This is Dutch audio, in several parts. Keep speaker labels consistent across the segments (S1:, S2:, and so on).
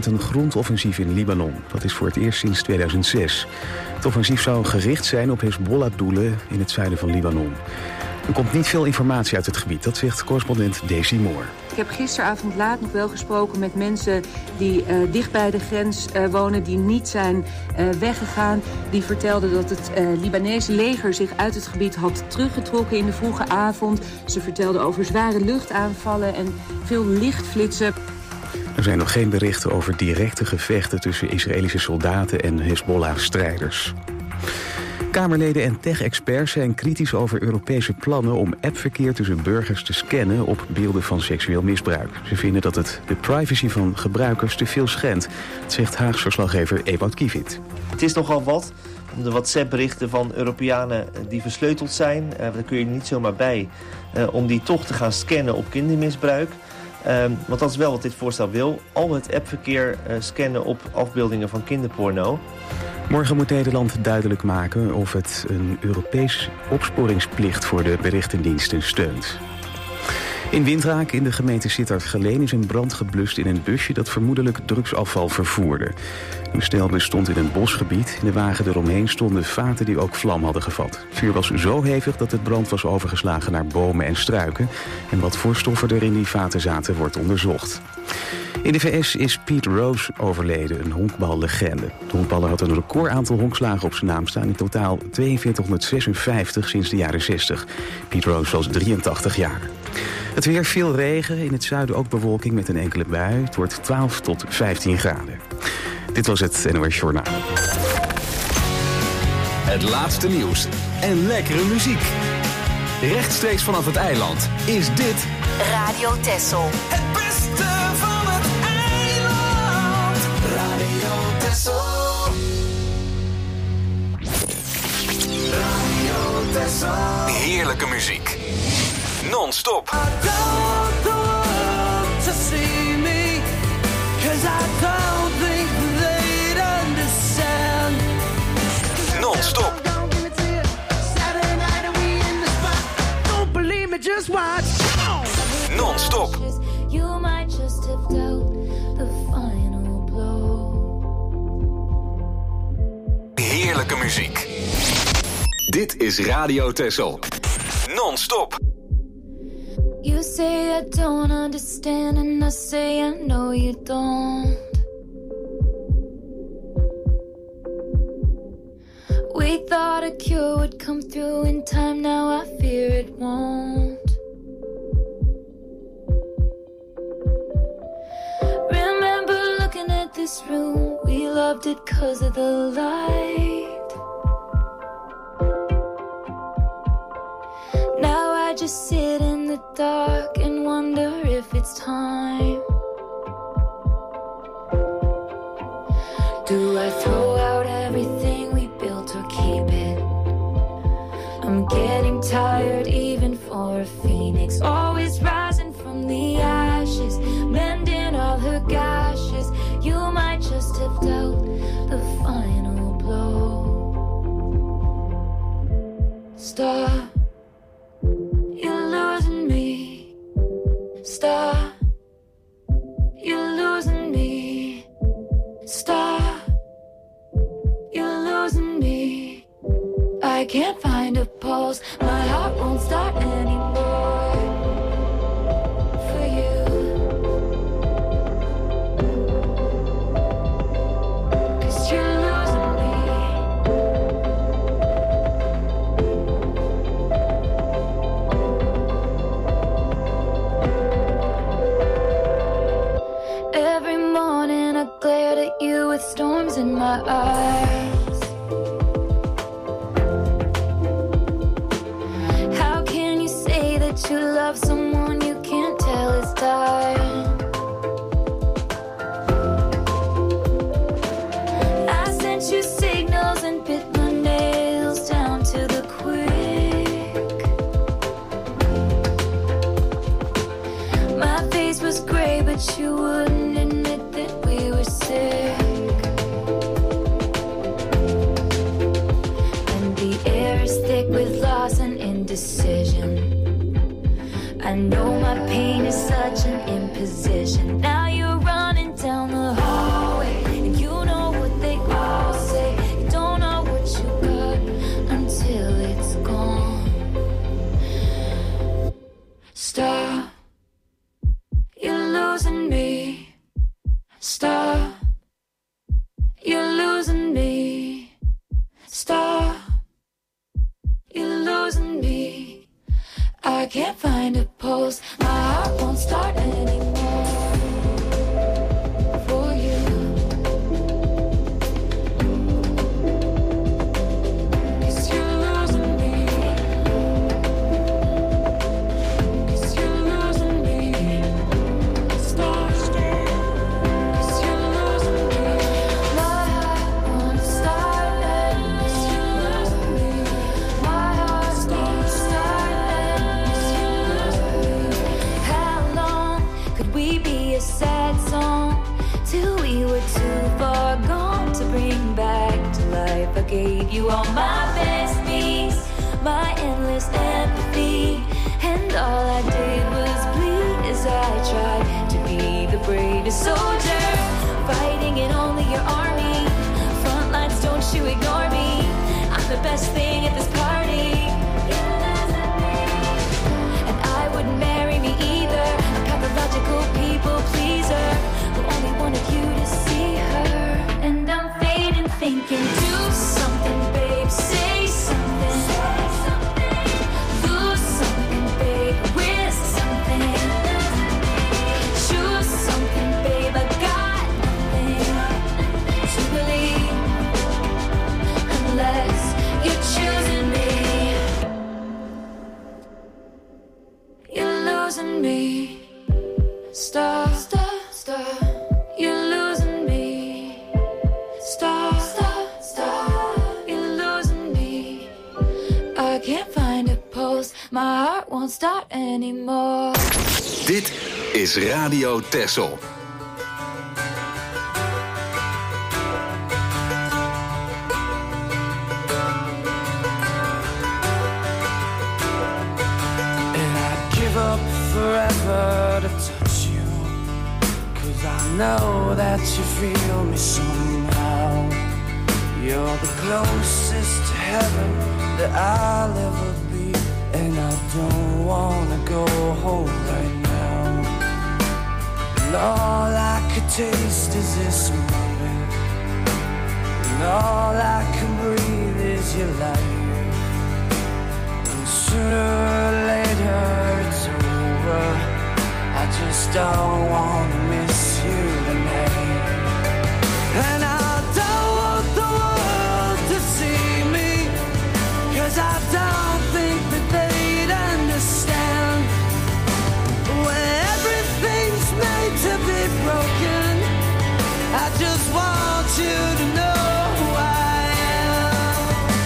S1: uit een grondoffensief in Libanon. Dat is voor het eerst sinds 2006. Het offensief zou gericht zijn op Hezbollah-doelen in het zuiden van Libanon. Er komt niet veel informatie uit het gebied, dat zegt correspondent Daisy Moore.
S2: Ik heb gisteravond laat nog wel gesproken met mensen die dicht bij de grens wonen, die niet zijn weggegaan. Die vertelden dat het Libanese leger zich uit het gebied had teruggetrokken in de vroege avond. Ze vertelden over zware luchtaanvallen en veel lichtflitsen.
S1: Er zijn nog geen berichten over directe gevechten tussen Israëlische soldaten en Hezbollah-strijders. Kamerleden en tech-experts zijn kritisch over Europese plannen om appverkeer tussen burgers te scannen op beelden van seksueel misbruik. Ze vinden dat het de privacy van gebruikers te veel schendt, zegt Haags verslaggever Ewout Kiviet.
S3: Het is nogal wat om de WhatsApp-berichten van Europeanen die versleuteld zijn, daar kun je niet zomaar bij, om die toch te gaan scannen op kindermisbruik. Want dat is wel wat dit voorstel wil. Al het appverkeer scannen op afbeeldingen van kinderporno.
S1: Morgen moet Nederland duidelijk maken of het een Europees opsporingsplicht voor de berichtendiensten steunt. In Wintraak in de gemeente Sittard-Geleen is een brand geblust in een busje dat vermoedelijk drugsafval vervoerde. De bestelbus stond in een bosgebied. In de wagen eromheen stonden vaten die ook vlam hadden gevat. Het vuur was zo hevig dat het brand was overgeslagen naar bomen en struiken. En wat voor stoffen er in die vaten zaten wordt onderzocht. In de VS is Pete Rose overleden, een honkballegende. De honkballer had een recordaantal honkslagen op zijn naam staan. In totaal 4256 sinds de jaren 60. Pete Rose was 83 jaar. Het weer, veel regen, in het zuiden ook bewolking met een enkele bui. Het wordt 12 tot 15 graden. Dit was het NOS Journaal.
S4: Het laatste nieuws en lekkere muziek. Rechtstreeks vanaf het eiland is dit
S5: Radio Texel.
S6: Het beste van het eiland. Radio Texel. Radio Texel.
S4: heerlijke muziek. Non-stop. Non-stop.
S6: Just watch.
S4: Non-stop.
S7: You might just have dealt the final blow.
S4: Heerlijke muziek. Dit is Radio Texel. Non-stop.
S7: You say I don't understand and I say I know you don't. We thought a cure would come through in time, now I fear it won't. Remember looking at this room, we loved it 'cause of the light. Now I just sit in the dark and wonder if it's time. Do I throw out everything we built or keep it? I'm getting tired even for a phoenix, always rising from the ashes, mending all her gashes. You might just have dealt the final blow. Stop, you're losing me. Stop, you're losing me. Stop, you're losing me. I can't find a pulse, my heart won't start anymore. For you, 'cause you're losing me. Every morning I glared at you with storms in my eyes. You love someone you can't tell is dying. I sent you signals and bit my nails down to the quick. My face was gray, but you wouldn't admit that we were sick. Stop, you're losing me. Stop, you're losing me. I can't find a pulse, my heart won't start anymore for you. 'Cause you're losing me. 'Cause you're losing me. Stop, 'cause you're losing me. My heart won't start unless you're losing me. My heart won't start unless you're losing me. How long could we be a sad song till we were too far gone to bring back to life? I gave you all my best piece, my endless empathy, and all I did was bleed as I tried to be the bravest soldier, fighting in only your army. Front lines, don't you ignore me. I'm the best thing at this party. And I wouldn't marry me either, a pathological people pleaser who only wanted you to see her. And I'm fading, thinking, do something, babe, say something. Lose something, babe, risk something. Choose something, babe, I got nothing to believe unless you're choosing me. You're losing me. Stop, stop, stop. You're losing me. Stop, stop, stop. You're losing me. I can't find a pulse. My heart won't start anymore.
S4: Dit is Radio Texel.
S6: And I'd give up forever to touch you, 'cause I know that you feel me somehow. You're the closest to heaven that I'll ever be, and I don't wanna go home right now. And all I could taste is this moment, and all I can breathe is your light. And sooner or later it's over. I just don't wanna miss you tonight. And I don't want the world to see me, 'cause I don't think that they'd understand. When everything's made to be broken, I just want you to know who I am.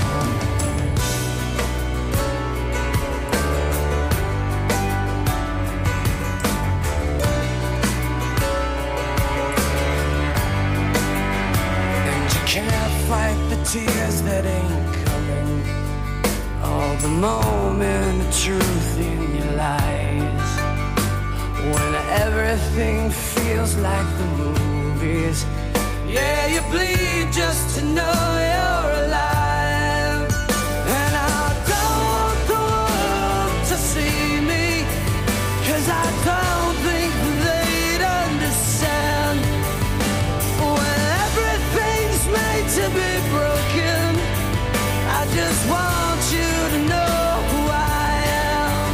S6: And you can't fight the tears that ain't coming, all the moment of truth in your lies. When everything feels like the movies, yeah, you bleed just to know you're alive. And I don't want the world to see me, 'cause I don't think they'd understand. When everything's made to be broken, I just want you to know who I am.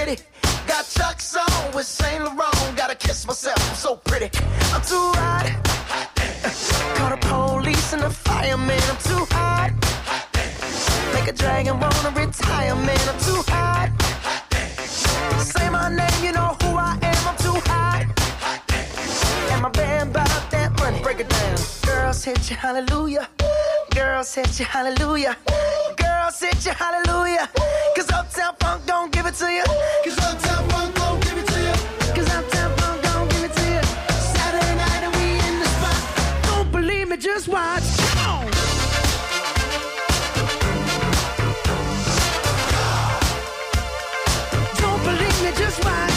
S5: City. Got Chuck's on with Saint Laurent. Gotta kiss myself, I'm so pretty. I'm too hot. Call the police and the fireman. I'm too hot. Make a dragon wanna retire, man. I'm too hot. Say my name, you know who I am. I'm too hot. And my band bought that money. Break it down. Girls hit you, hallelujah. Girls hit you, hallelujah. Girls hit you, hallelujah. Cause Uptown Funk don't give it to you. Cause Uptown Funk don't give it to you. Cause Uptown Funk don't give it to you. Saturday night and we in the spot. Don't believe me, just watch. Come on. Don't believe me, just watch.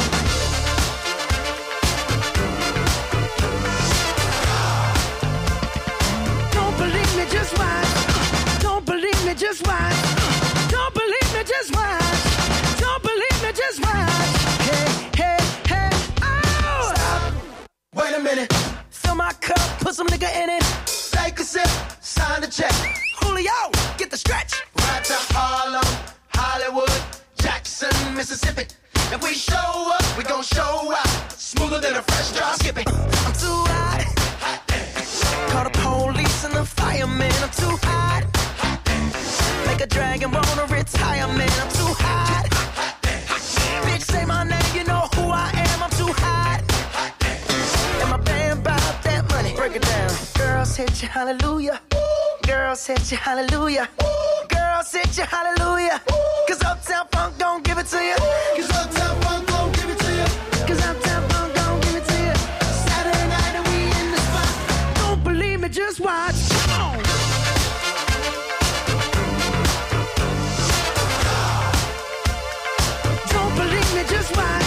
S5: Don't believe me, just watch. Don't believe me, just watch. Don't believe me, just watch. Don't believe me, just watch. Hey, hey, hey, oh! Stop. Wait a minute. Fill my cup, put some nigga in it. Take a sip, sign the check. Julio, get the stretch. Right to Harlem, Hollywood, Jackson, Mississippi. If we show up, we gon' show out. Smoother than a fresh drop skipping. I'm too hot. Call the police and the fireman. I'm too hot. Make a dragon wanna retire, man. I'm too hot. Bitch, say my name, you know who I am. I'm too hot. And my band bought that money. Break it down. Girls hit you, hallelujah. Girls hit you, hallelujah. Girls hit you, hallelujah. Cause Uptown Funk don't give it to you. Cause Uptown Funk don't give it to you. Cause Uptown Funk don't give it to you. Saturday night and we in the spot. Don't believe me, just watch. Come on. Don't believe me, just watch.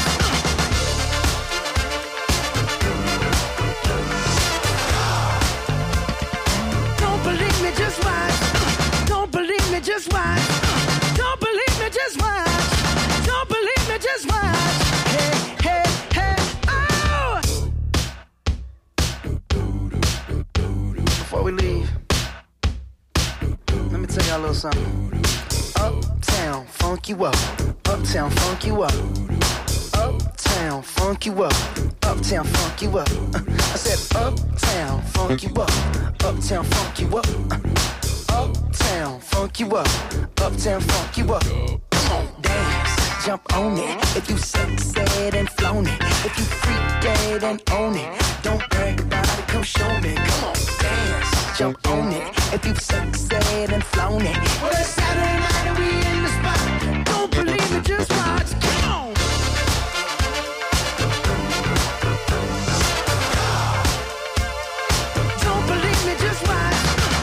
S5: Don't believe me, just watch. Don't believe me, just watch. Don't believe me, just watch. Don't believe me, just watch. Hey, hey, hey, oh! Before we leave, let me tell y'all a little something. Uptown, funk you up. Uptown, funk you up. Uptown, funk you up. Uptown, funk you up. I said uptown, funk you up. Uptown, funk you up. Uptown, funk you up. Uptown, funk you up. Come on, dance, jump on it. If you sexed and flown it. If you freak dead and own it. Don't brag about it, come show me. Come on, dance, jump on it. If you sexed and flown it. Well, it's Saturday night and we in the spot. Don't believe it, just watch. Come on. Don't believe me, just watch.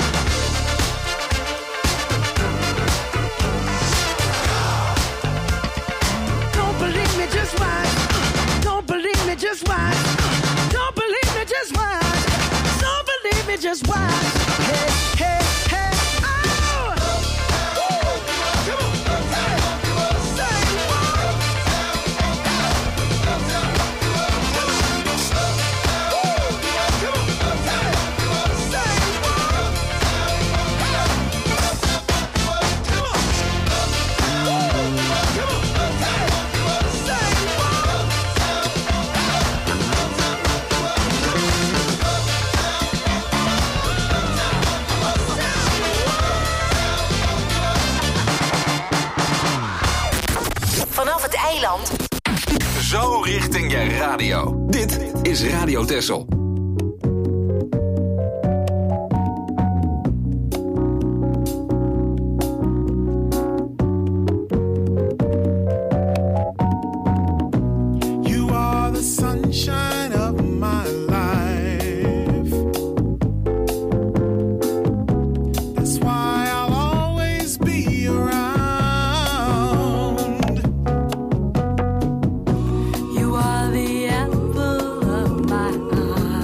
S5: Don't believe me, just watch. Don't believe me, just watch. Don't believe me, just watch. Don't believe me, just watch. Hey, hey, hey, oh! Come on, say what?
S8: Vanaf het eiland.
S4: Zo richting je radio. Dit is Radio Texel.
S9: You are the sunshine of my life. That's why I'll always be around.
S7: You are the apple of my eye.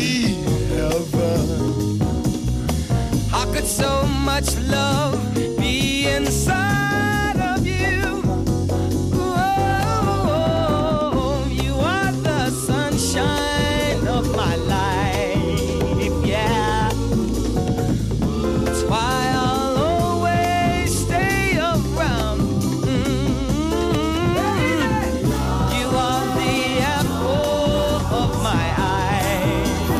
S9: be heaven.
S6: How could so much love be inside of you? Oh, you are the sunshine of my life, yeah. That's why I'll always stay around. You are the apple of my eye.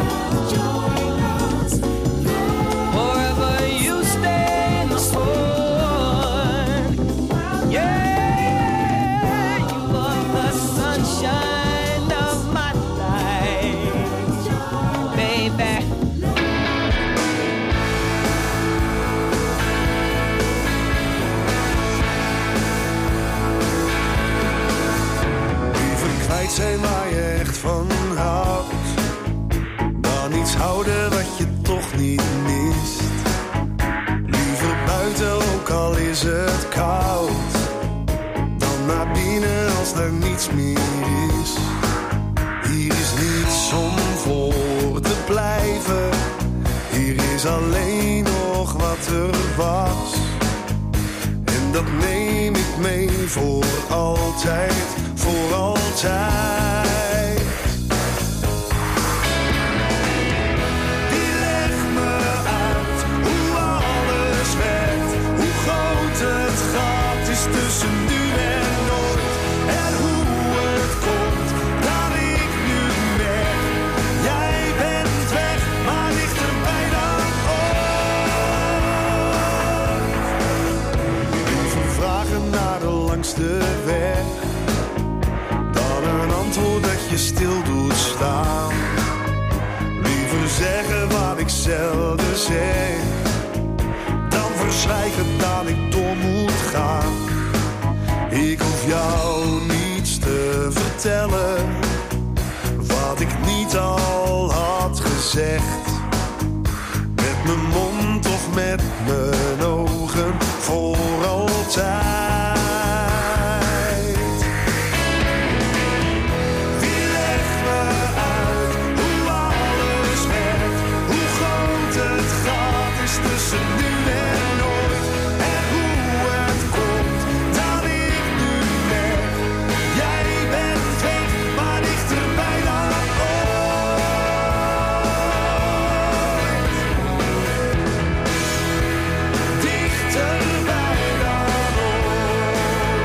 S6: Forever you stay in the sun. Yeah, you are the sunshine of my life, baby.
S9: Liever kwijt zijn waar je echt van houdt, dan iets houden wat je toch niet mist. Liever buiten, ook al is het koud, dan naar binnen als er niets meer is. Hier is niets om voor te blijven, hier is alleen nog wat er was. En dat neem ik mee voor altijd, voor altijd. Die legt me uit hoe alles werkt, hoe groot het gat is tussen nu en nooit. En hoe het komt dat ik nu merk, jij bent weg, maar dichterbij dan ooit. Liever vragen naar de langste weg, dan een antwoord dat je stil doet staan. Liever zeggen wat ik zelden zeg, dan verzwijgen dat ik door moet gaan. Ik hoef jou niets te vertellen, wat ik niet al had gezegd. Met mijn mond of met mijn ogen, voor altijd. Die legt me uit hoe alles werkt, hoe groot het gat is tussen nu en nooit. En hoe het komt dat ik nu merk, jij bent weg, maar dichterbij dan ooit. Dichterbij dan ooit.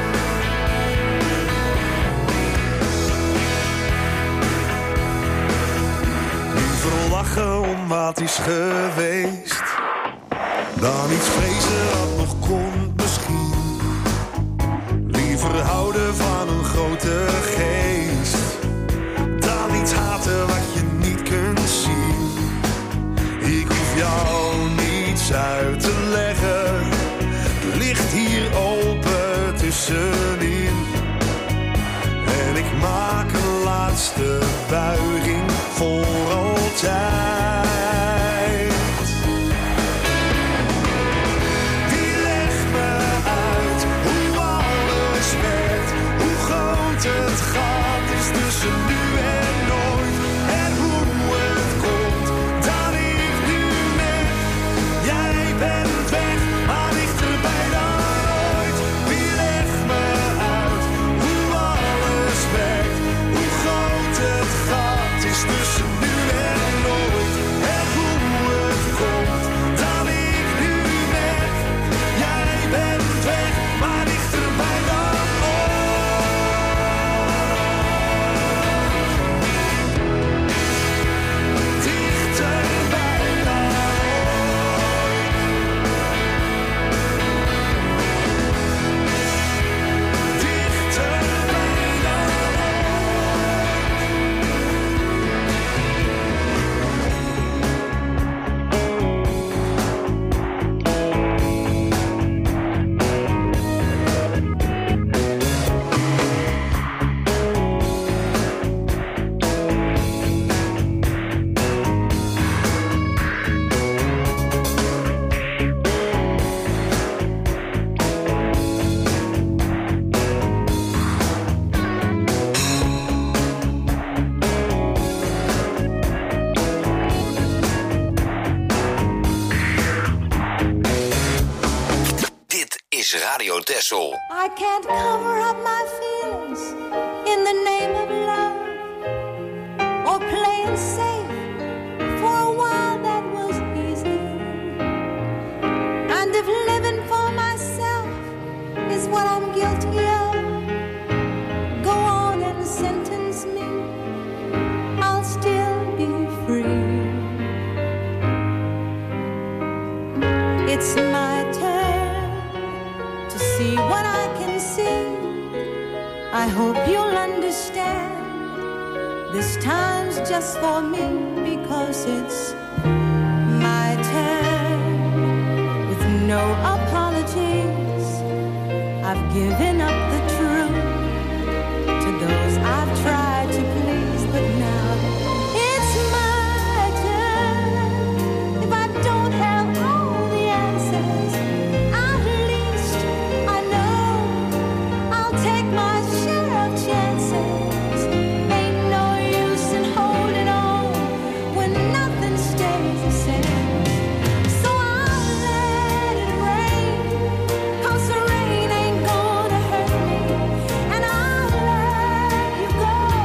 S9: Liever lachen om wat is geweest, dan iets vrezen wat nog komt misschien. Liever houden van een grote geest, dan iets haten wat je niet kunt zien. Ik hoef jou niets uit te leggen, het ligt hier open tussenin. En ik maak een laatste buiging voor altijd. Die legt me uit hoe alles werkt, hoe groot het gat is tussen nu en nooit. En hoe het komt dat ik nu merk, jij bent weg, maar dichterbij dan ooit. Wie legt me uit hoe alles werkt, hoe groot het gat is tussen nu en nooit. En hoe het komt dat ik nu merk, jij bent weg, maar dichterbij dan ooit.
S4: Wessel.
S10: I can't cover up my feelings in the name of love, or playing safe. For a while that was easy, and if living for myself is what I'm guilty of, go on and sentence me, I'll still be free. It's my turn to see what I can see. I hope you'll understand. This time's just for me, because it's my turn. With no apologies, I've given up the truth to those I've tried to please, but now it's my turn. If I don't have all the answers, at least I know I'll take my share of chances. Ain't no use in holding on when nothing stays the same. So I'll let it rain, 'cause the rain ain't gonna hurt me. And I'll let you go,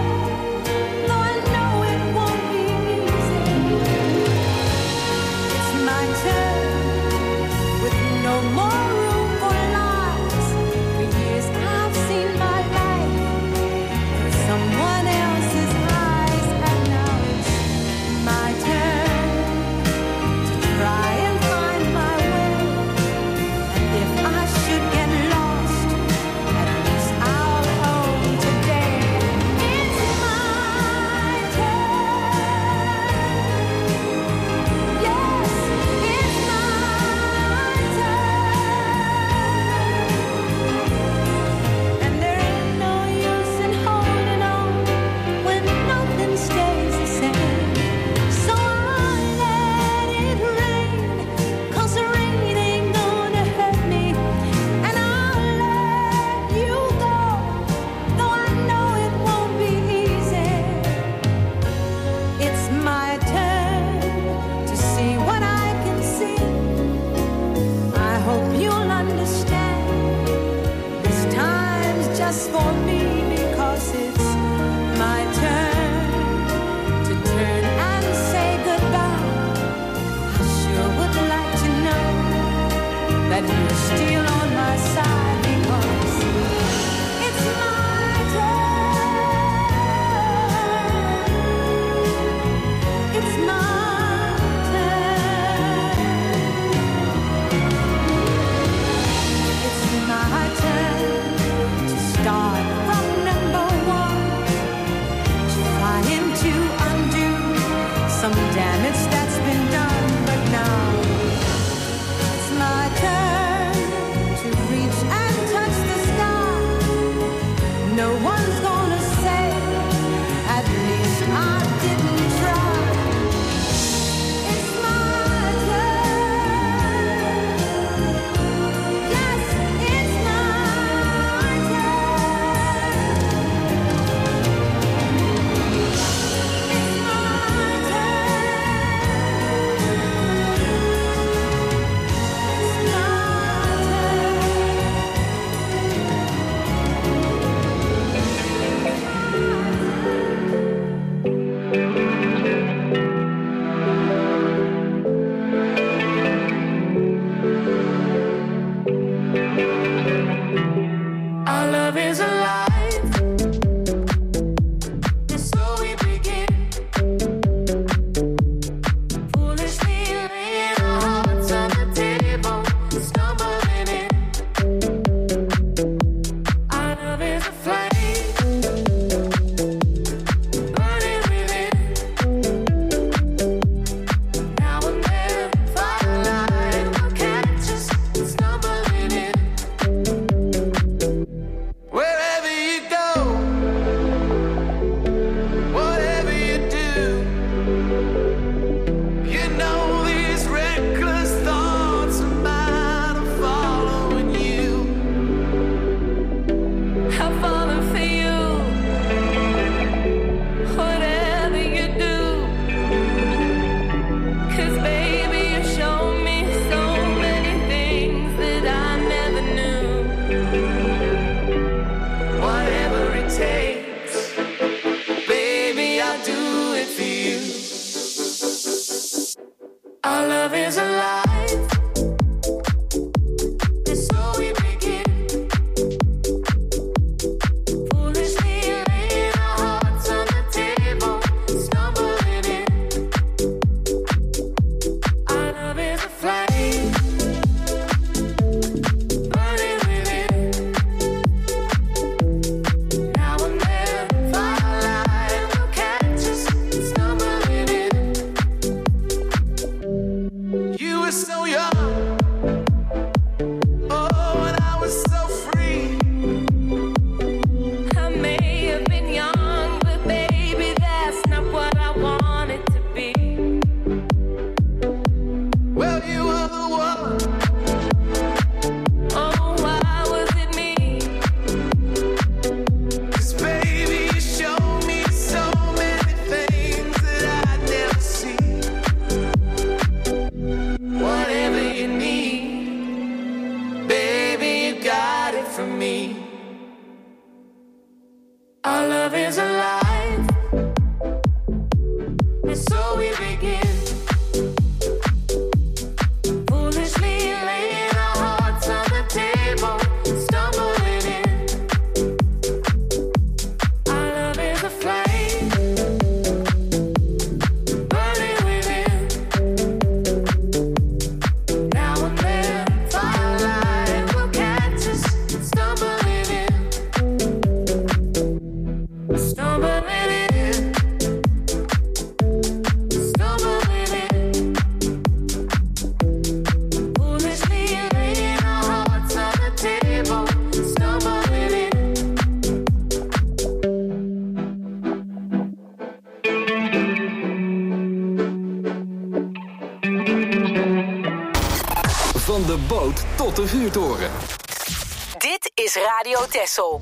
S4: Van de boot tot de vuurtoren.
S8: Dit is Radio Texel.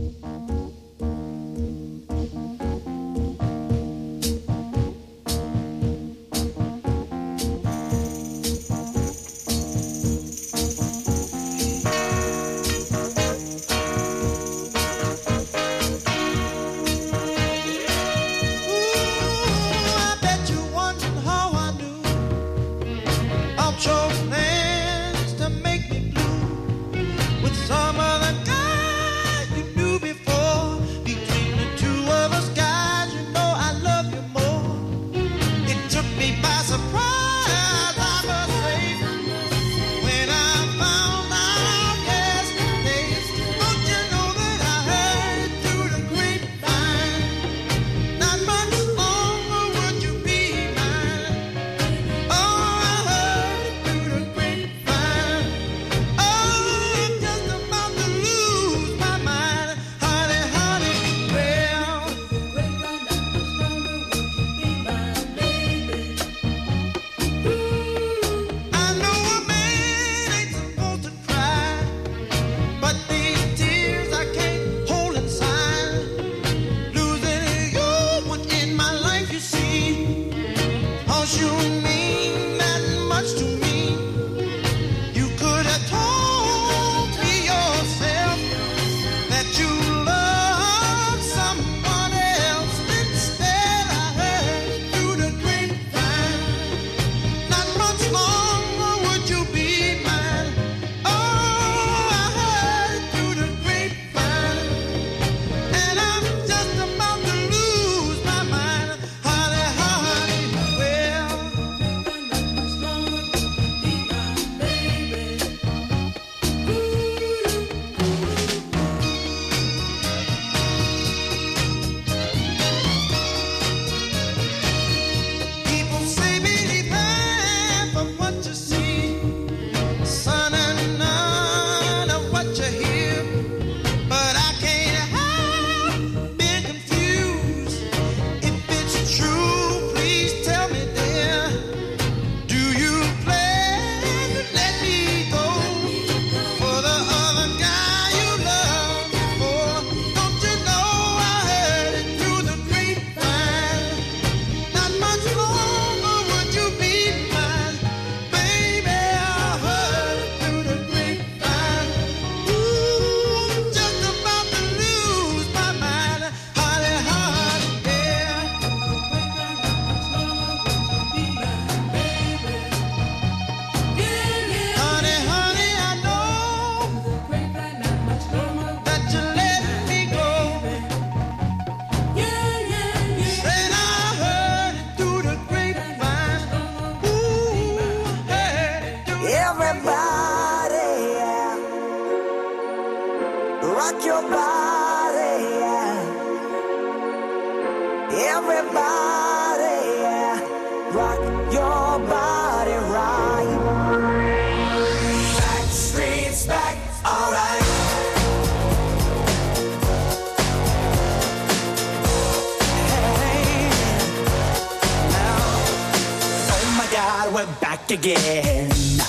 S11: Again,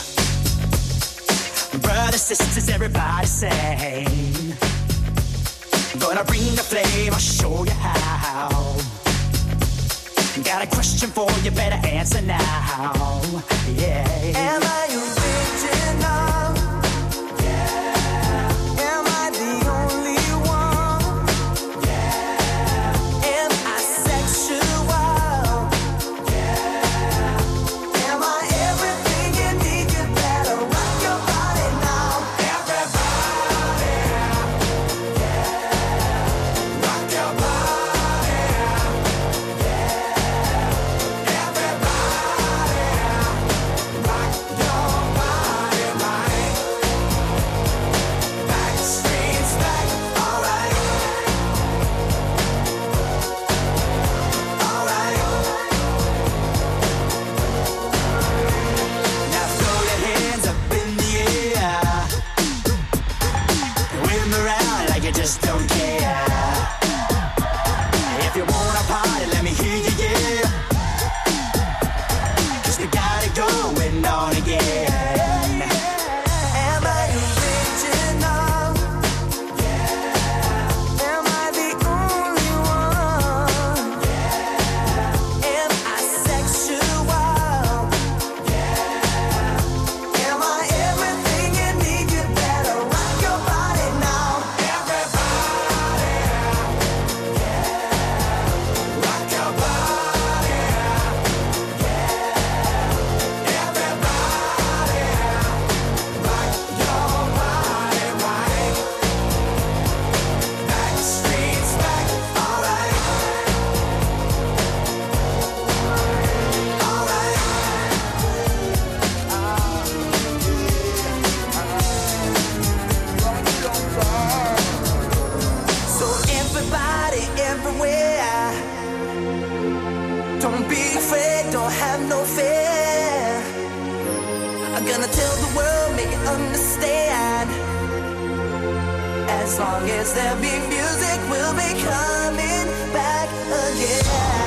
S11: brothers, sisters, everybody sing. Gonna bring the flame, I'll show you how. Got a question for you, better answer now. Yeah. Am I original? Yeah. Am I the only one? Yeah. Am I sexual? Yeah. Am I everything you need? You better rock your body now. Everybody, yeah. Rock your body, yeah. Everybody, rock your everywhere. Don't be afraid, don't have no fear. I'm gonna tell the world, make it understand. As long as there be music, we'll be coming back again.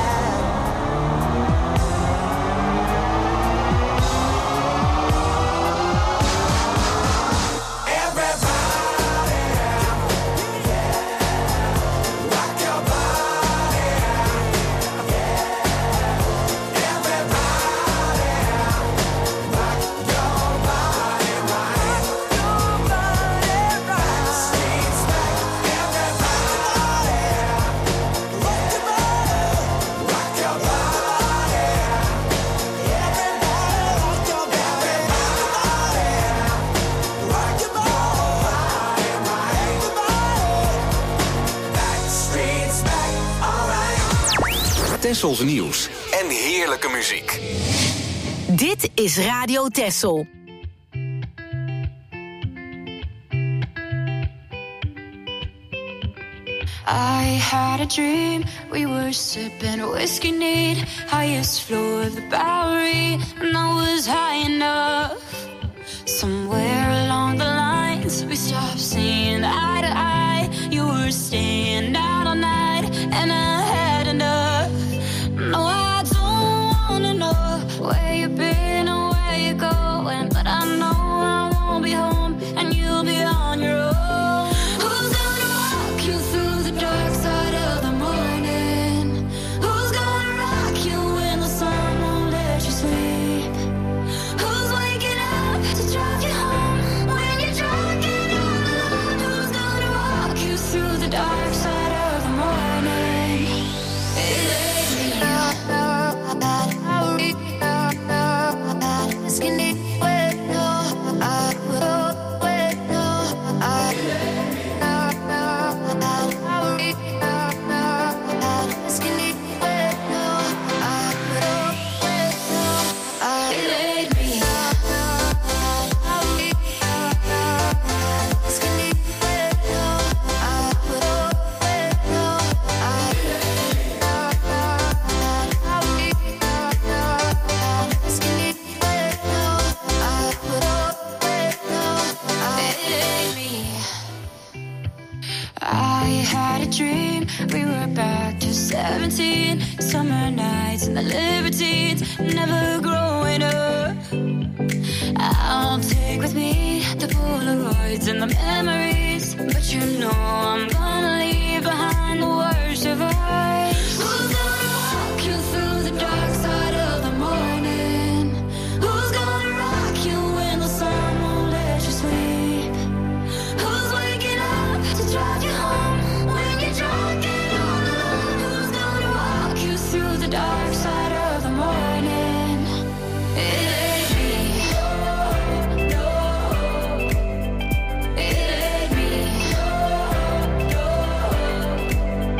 S4: Tessels nieuws en heerlijke muziek.
S8: Dit is Radio Tessel.
S7: I had a dream, we were sipping whiskey neat, highest floor of the Bowery, and I was high enough. Somewhere along the lines, we stopped seeing eye to eye. You were staying out all night, and I had enough. No, I don't wanna know where you've been or where you're going, but I know I won't be home, and you'll be on your own. Who's gonna walk you through the dark side of the morning? Who's gonna rock you when the sun won't let you sleep? Who's waking up to drive you home when you're drunk and you're alone? Who's gonna walk you through the dark side of the morning? We were back to 17, summer nights and the libertines, never growing up. I'll take with me the Polaroids and the memories, but you know I'm gonna leave behind the worst of us. Who's gonna walk you through the dark side of the morning? Who's gonna rock you when the sun won't let you sleep? Who's waking up to drive you home when you're drunk and all alone? Who's gonna walk you through the dark side of the morning? It ain't me. No, it ain't me. No.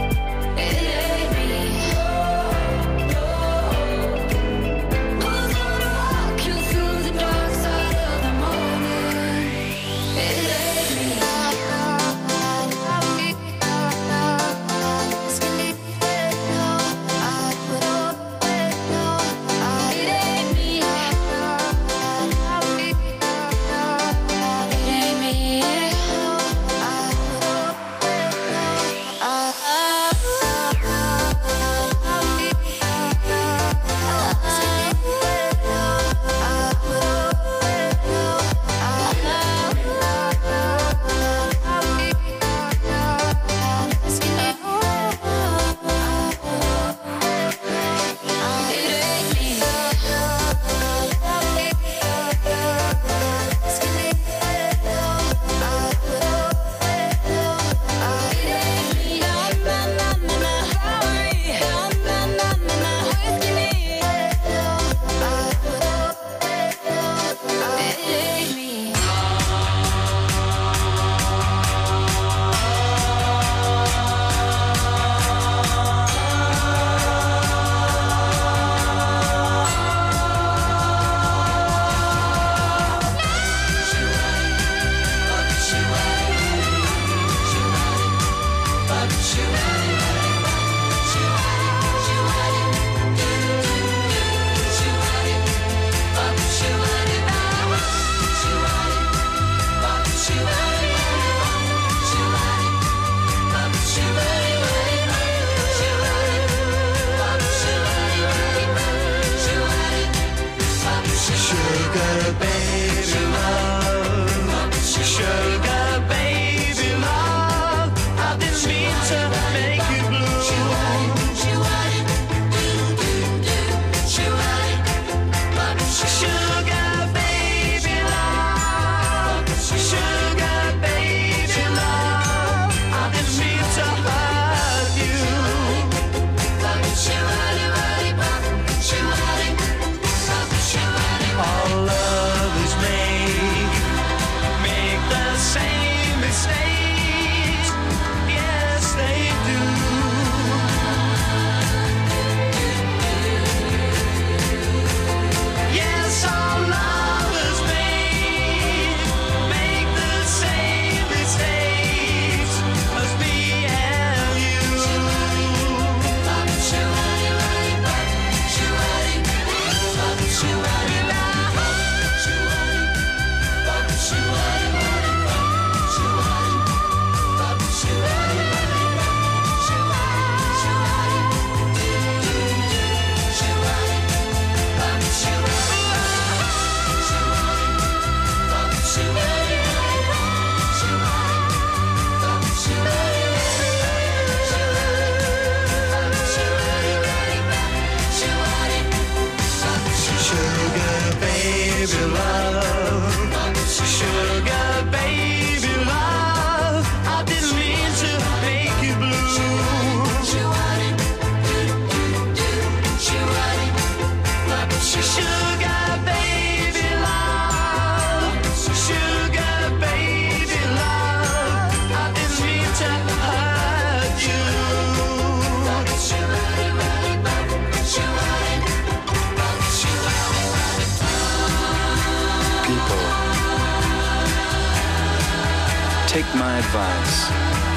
S12: take my advice.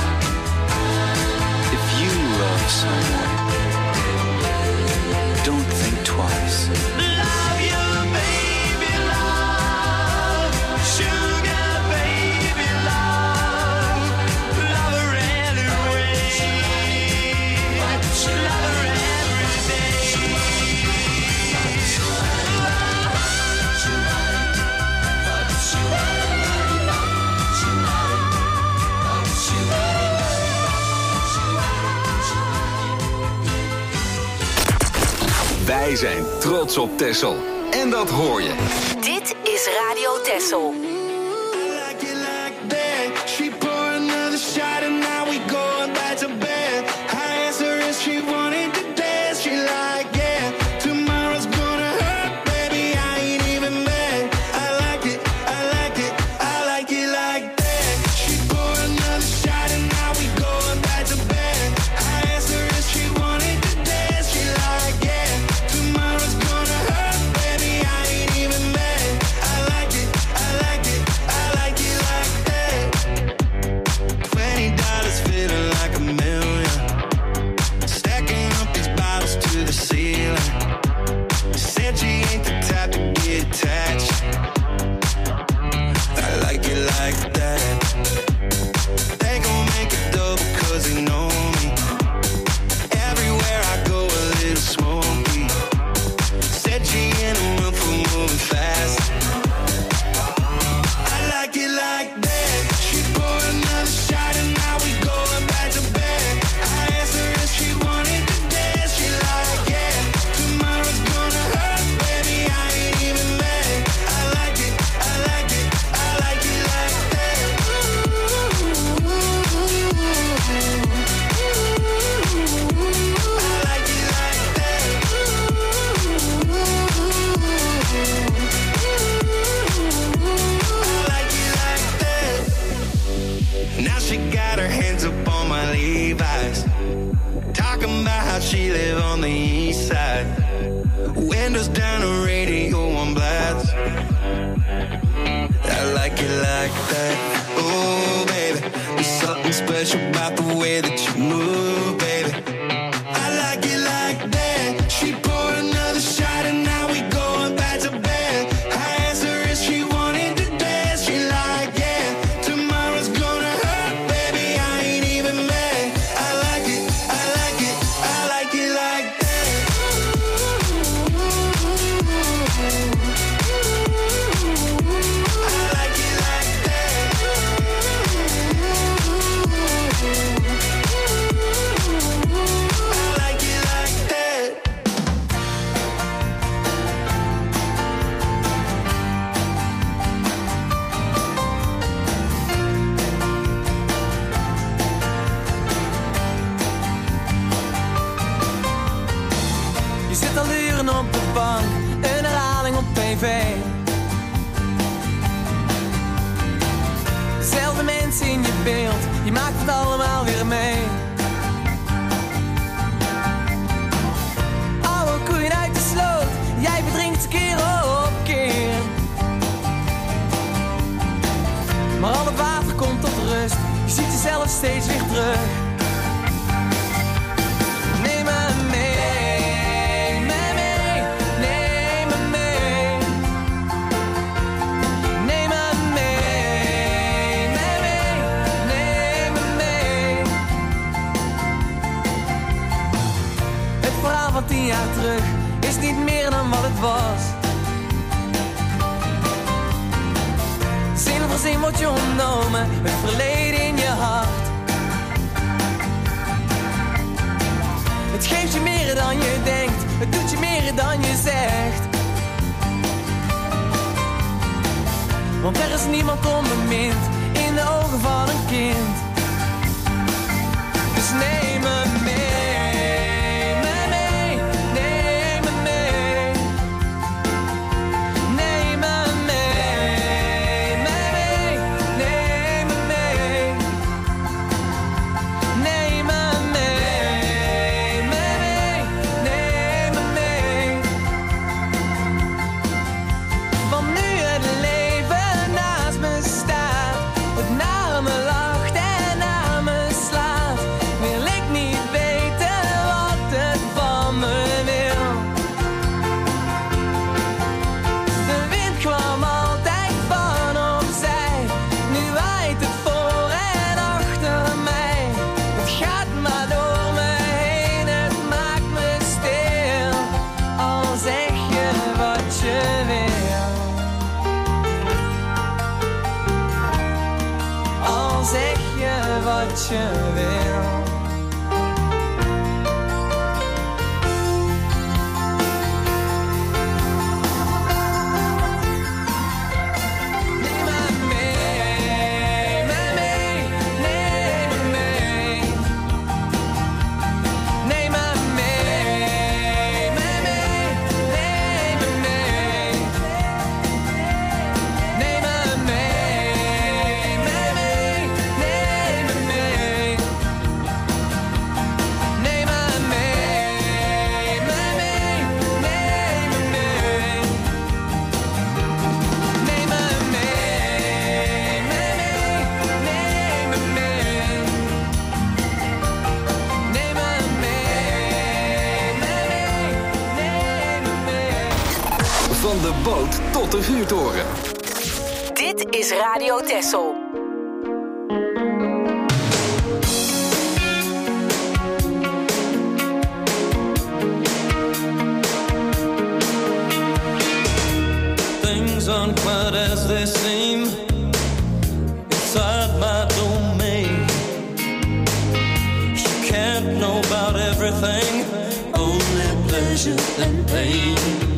S12: If you love someone, don't think twice.
S9: Love you, baby, love. Sugar, baby, love. Love her anyway. Love her every day.
S4: Wij zijn trots op Texel. En dat hoor je.
S8: Dit is Radio Texel.
S9: She poured another shot and now we going back to bed. Her answer is she wanted to dance. She like, yeah, tomorrow's gonna hurt, baby, I ain't even mad. I like it, I like it, I like it like that. She poured another shot and now we going back to bed. Her answer is she wanted to dance. She like, yeah, tomorrow's gonna hurt, baby, I ain't even mad. I like it, I like it, I like it like that. $20 feeling like a million. Stacking up these bottles to the ceiling. Said she ain't the type to get attached. I like it like that. They gon' make it double cause they know me. Everywhere I go a little smoky. Said she in a mood for moving fast. I like it like that. She poured another shot and now we going back to bed. Her answer is she wanted to dance. She like, yeah, tomorrow's gonna hurt, baby, I ain't even mad. I like it, I like it, I like it like that. I like it like that. I like it like that. Now she got her hands up on my Levi's. Talking about how she live on the east side. Windows down, the radio on blast. I like it like that. Oh, baby, there's something special about the way that you move, baby. I like it like that. She poured another shot and now we going back to bed. Her answer is she wanted to dance. She like, yeah, tomorrow's gonna hurt, baby, I ain't even mad. I like it, I like it, I like it like that. I like it like that. I like it like that.
S6: Je zit al uren op de bank, een herhaling op tv. Dezelfde mensen in je beeld, je maakt het allemaal weer mee. Oude koeien uit de sloot, jij verdrinkt keer op keer. Maar al het water komt tot rust, je ziet jezelf steeds weer terug. Neem me mee, neem me mee. Neem me mee, neem me mee. Het verhaal van 10 jaar terug is niet meer dan wat het was. Zin voor zin wordt je ontnomen, het verleden in je hart. Het geeft je meer dan je denkt, het doet je meer dan je zegt. Want er is niemand onbemind in de ogen van een kind. Dus neem me mee, neem me mee. Neem me mee, neem me mee. Neem me mee, neem me mee. Want nu het leven naast me staat, het naar me laat.
S13: Nashville.
S4: Van de boot tot de vuurtoren.
S8: Dit is Radio Texel.
S14: Things aren't quite as they seem inside my domain. You can't know about everything, only pleasure and pain.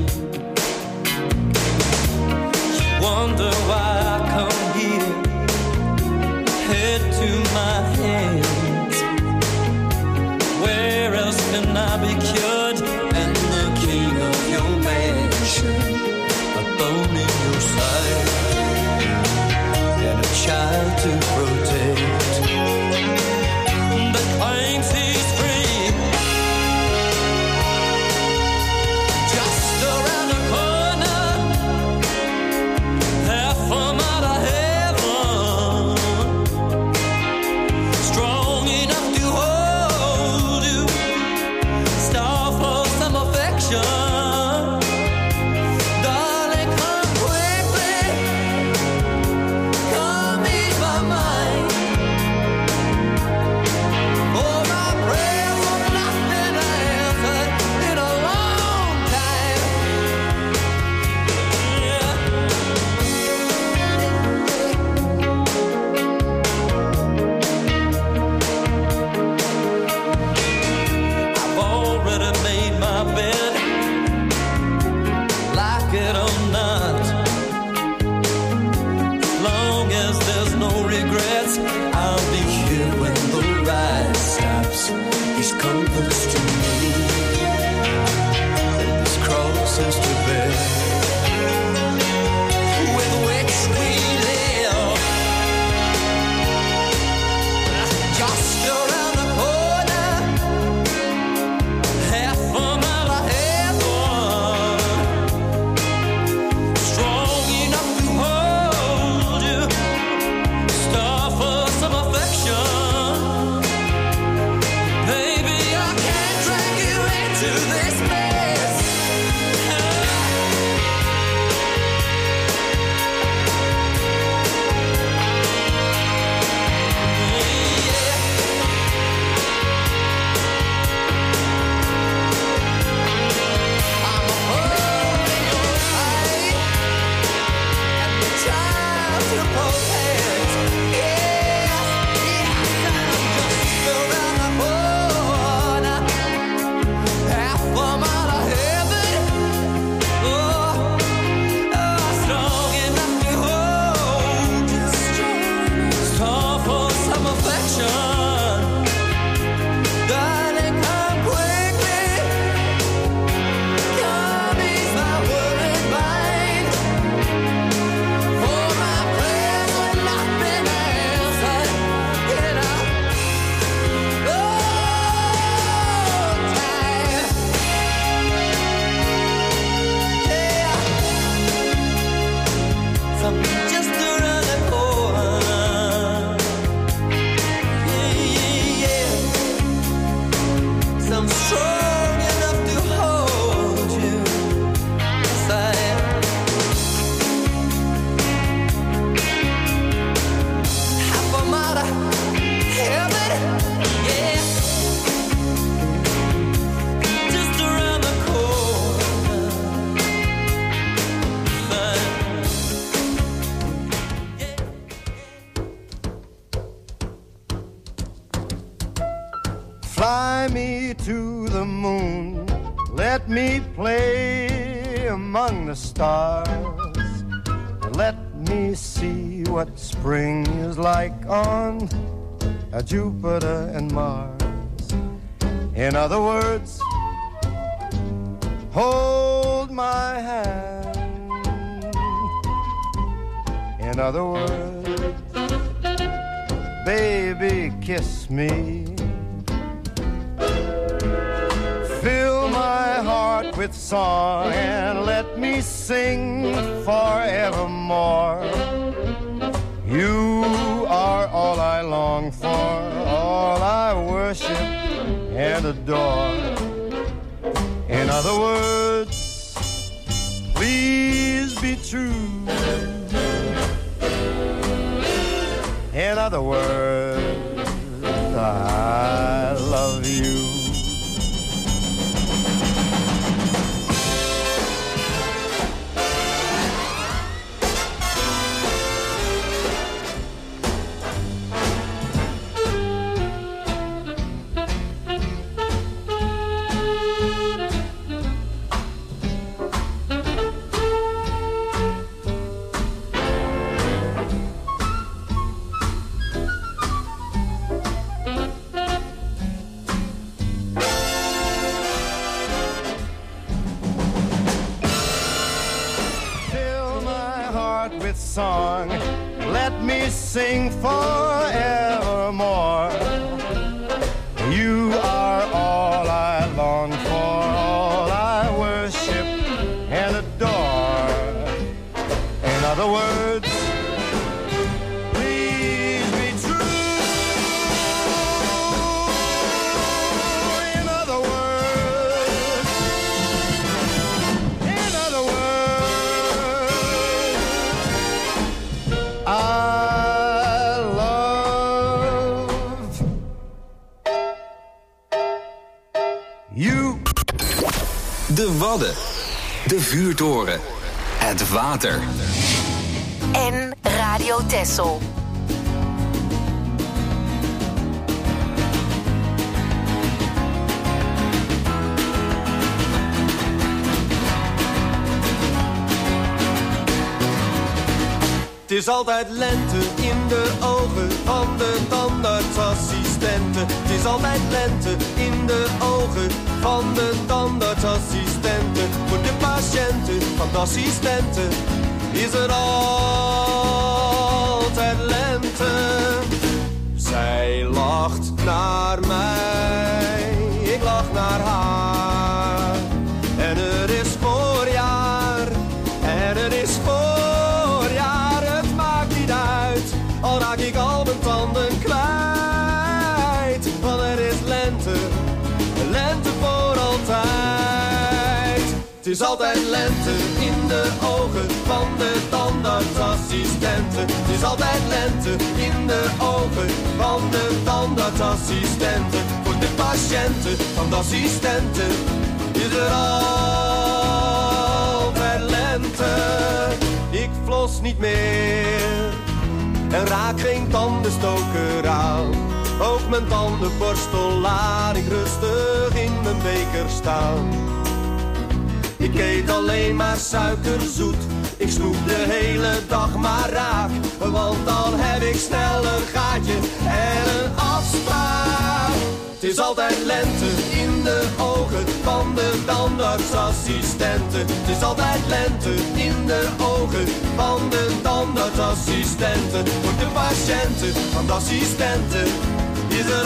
S14: Wonder why I come here, head to my hands. Where else can I be cured? And the king of your mansion, a bone in your side, and a child to protect that claims he's free. Just around the corner, from out of heaven, strong enough to hold you, star for some affection. Darling, come quickly, come ease my mind. Oh, my prayers have not been answered in a long time. Yeah. Already made my bed, like it or not. As long as there's no regrets, I'll be here when the ride stops. These comforts to me, and these crosses to bear, with which we live. Just around the corner, half a mile ahead, strong enough to hold you, star for some affection. Baby, I can't drag you into this mess.
S13: me to the moon. Let me play among the stars. Let me see what spring is like on Jupiter and Mars. In other words, hold my hand. In other words, baby, kiss me. Fill my heart with song and let me sing forevermore. You are all I long for, all I worship and adore. In other words, please be true. In other words, I love you. Song, let me sing forevermore. You are all I long for, all I worship and adore. In other words, please be true. In other words, I love you.
S4: De Wadden. De vuurtoren. Het water.
S8: En Radio Texel.
S15: Het is altijd lente in de ogen van de tandartsassistenten. Het is altijd lente in de ogen van de tandartsassistenten. Voor de patiënten van de assistenten is er altijd lente. Zij lacht naar mij, ik lach naar haar. En er is voorjaar, en er is voorjaar. Al raak ik al mijn tanden kwijt. Want er is lente, lente voor altijd. Het is altijd lente in de ogen van de tandartsassistenten. Het is altijd lente in de ogen van de tandartsassistenten. Voor de patiënten van de assistenten is er altijd lente. Ik flos niet meer en raak geen tandenstoker aan. Ook mijn tandenborstel laat ik rustig in mijn beker staan. Ik eet alleen maar suikerzoet. Ik snoep de hele dag maar raak. Want dan heb ik snel een gaatje en een afspraak. Het is altijd lente in de ogen van de tandartsassistenten. Het is altijd lente in de ogen van de tandartsassistenten. Voor de patiënten van de assistenten is er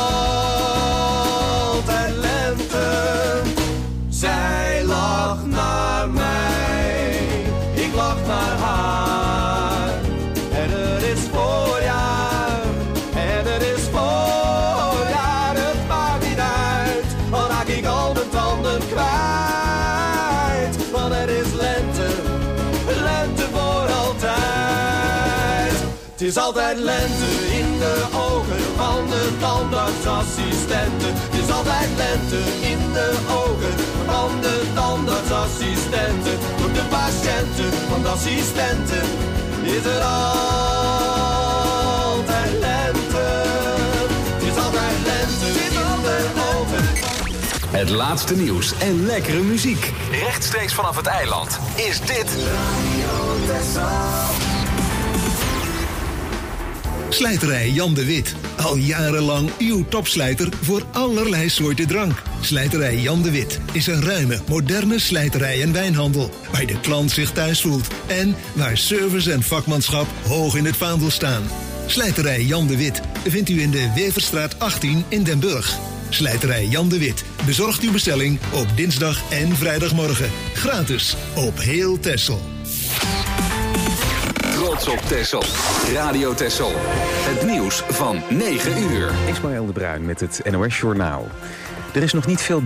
S15: altijd lente. Zij lacht naar mij, ik lach naar haar. En er is voorjaar, en er is voorjaar. Het maakt niet uit, al raak ik al mijn tanden kwijt. Want er is lente, lente voor altijd. Het is altijd lente in de ogen van de tandartsassistenten. Het is altijd lente in de ogen van de tandartsassistenten. Voor de patiënten van de assistenten is er altijd lente. Het is altijd lente in de ogen
S4: Het laatste nieuws en lekkere muziek. Rechtstreeks vanaf het eiland is dit...
S16: Slijterij Jan de Wit. Al jarenlang uw topslijter voor allerlei soorten drank. Slijterij Jan de Wit is een ruime, moderne slijterij en wijnhandel. Waar de klant zich thuis voelt. En waar service en vakmanschap hoog in het vaandel staan. Slijterij Jan de Wit vindt u in de Weverstraat 18 in Den Burg. Slijterij Jan de Wit bezorgt uw bestelling op dinsdag en vrijdagmorgen. Gratis op heel Texel.
S4: Trots op Texel. Radio Texel. Het nieuws van 9 uur.
S1: Ismaël de Bruin met het NOS Journaal. Er is nog niet veel